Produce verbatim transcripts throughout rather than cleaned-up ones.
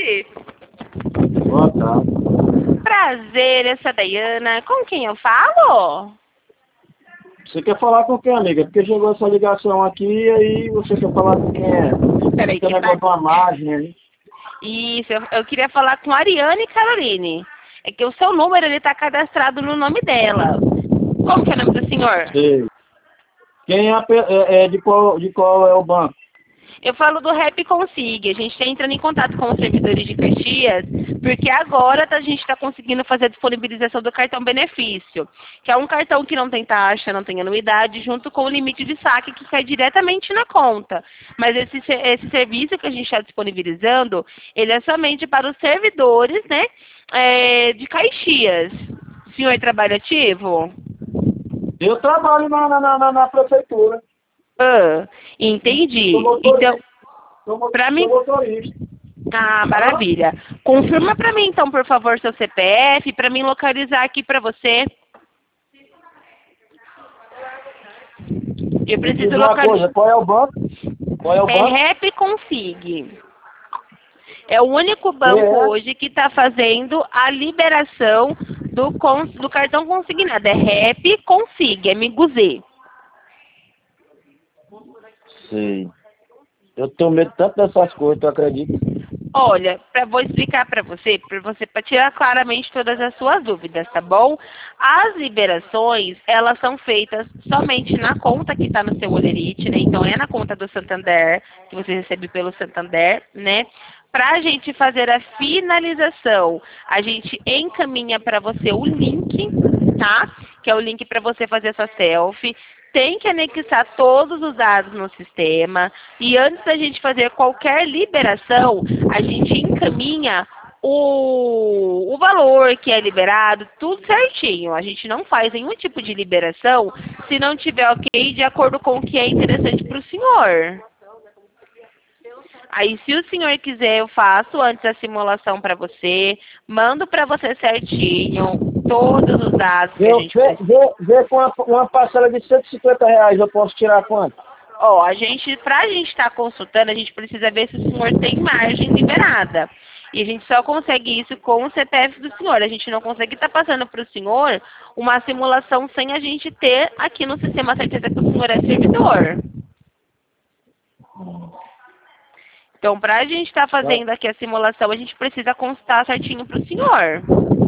tarde. Boa tarde. Prazer, essa é a Dayana. Com quem eu falo? Você quer falar com quem, amiga? Porque chegou essa ligação aqui e aí você quer falar com quem é? Peraí, Tem que negócio de tá... uma margem aí. Isso, eu, eu queria falar com a Ariane Caroline. É que o seu número, ele tá cadastrado no nome dela. Como que é o nome do senhor? Sei. Quem é, a pe- é, é de, qual, de qual é o banco? Eu falo do Rap Consig. A gente está entrando em contato com os servidores de Caxias, porque agora a gente está conseguindo fazer a disponibilização do cartão benefício, que é um cartão que não tem taxa, não tem anuidade, junto com o limite de saque que cai diretamente na conta. Mas esse, esse serviço que a gente está disponibilizando, ele é somente para os servidores, né, é, de Caxias. O senhor é trabalho ativo? Eu trabalho na, na, na, na prefeitura. Ah, entendi. Sou Então, motorista. Sou, mo- para sou mim... motorista. Ah, maravilha. Confirma para mim, então, por favor, seu C P F, para mim localizar aqui para você. Eu Me diz preciso uma localizar. coisa, qual é o banco? Qual é o É banco? Rap Consig. É o único Que banco é? hoje que está fazendo a liberação do, cons... do cartão consignado. É Rap Consig, é Miguzê. Sei. Eu tenho medo tanto dessas coisas, tu acredita? Olha, pra, vou explicar para você, para você para tirar claramente todas as suas dúvidas, tá bom? As liberações, elas são feitas somente na conta que está no seu Olerite, né? Então é na conta do Santander, que você recebe pelo Santander, né? Para a gente fazer a finalização, a gente encaminha para você o link, tá? Que é o link para você fazer a sua selfie. Tem que anexar todos os dados no sistema e antes da gente fazer qualquer liberação, a gente encaminha o, o valor que é liberado, tudo certinho. A gente não faz nenhum tipo de liberação se não tiver ok de acordo com o que é interessante para o senhor. Aí, se o senhor quiser, eu faço antes a simulação para você, mando para você certinho todos os dados que a Vê, gente vê, precisa. vê, vê com uma, uma parcela de cento e cinquenta reais, eu posso tirar quanto? Ó, a gente, pra gente estar consultando, a gente precisa ver se o senhor tem margem liberada. E a gente só consegue isso com o C P F do senhor. A gente não consegue estar passando para o senhor uma simulação sem a gente ter aqui no sistema a certeza que o senhor é servidor. Então, para a gente estar fazendo aqui a simulação, a gente precisa constar certinho para o senhor.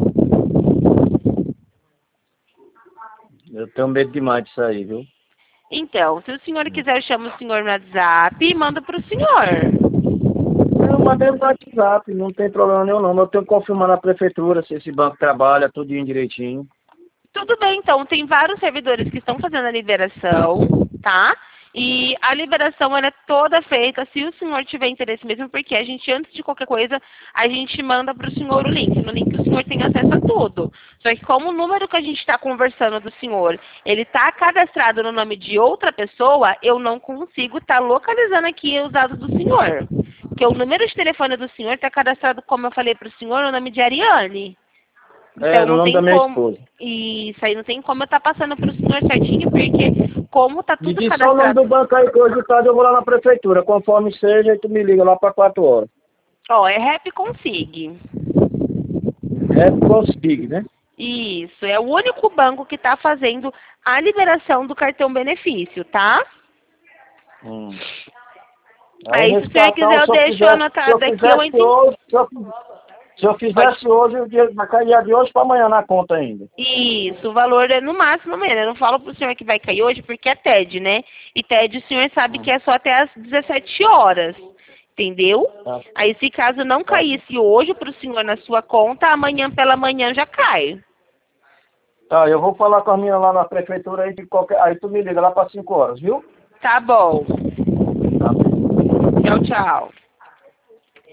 Eu tenho medo demais disso aí, viu? Então, se o senhor quiser, eu chamo o senhor no WhatsApp e mando para o senhor. Eu mandei no WhatsApp, não tem problema nenhum não. Eu tenho que confirmar na prefeitura se esse banco trabalha, tudinho direitinho. Tudo bem, então, tem vários servidores que estão fazendo a liberação, tá? E a liberação ela é toda feita se o senhor tiver interesse mesmo, porque a gente, antes de qualquer coisa, a gente manda para o senhor o link. No link o senhor tem acesso a tudo. Só que como o número que a gente está conversando do senhor, ele está cadastrado no nome de outra pessoa, eu não consigo estar tá localizando aqui os dados do senhor. Porque o número de telefone do senhor está cadastrado, como eu falei para o senhor, no nome de Ariane. Então, É, no não nome tem da minha como. esposa. Isso aí não tem como eu estar tá passando para o senhor certinho, porque como tá Me tudo diz só o nome cadastrado. do banco aí que hoje de tarde eu vou lá na prefeitura. Conforme seja, aí tu me liga lá para quatro horas. Ó, é Rap Consig. É consigo, né? Isso, é o único banco que está fazendo a liberação do cartão benefício, tá? Hum. Aí, Aí, se o nesse senhor cartão, quiser, eu se eu deixo fizesse, se eu anotado aqui, eu fizesse entro em... hoje, se eu, se eu Pode. fizesse hoje, o dinheiro vai cair de hoje para amanhã na conta ainda. Isso, o valor é no máximo amanhã. Eu não falo pro senhor que vai cair hoje porque é T E D, né? E T E D o senhor sabe que é só até às dezessete horas. Entendeu? Tá, Aí, se caso não tá, caísse hoje pro senhor na sua conta, amanhã pela manhã já cai. tá, eu vou falar com a minha lá na prefeitura aí, de qualquer, aí tu me liga lá para cinco horas, viu? Tá bom. Tá. Tchau, tchau.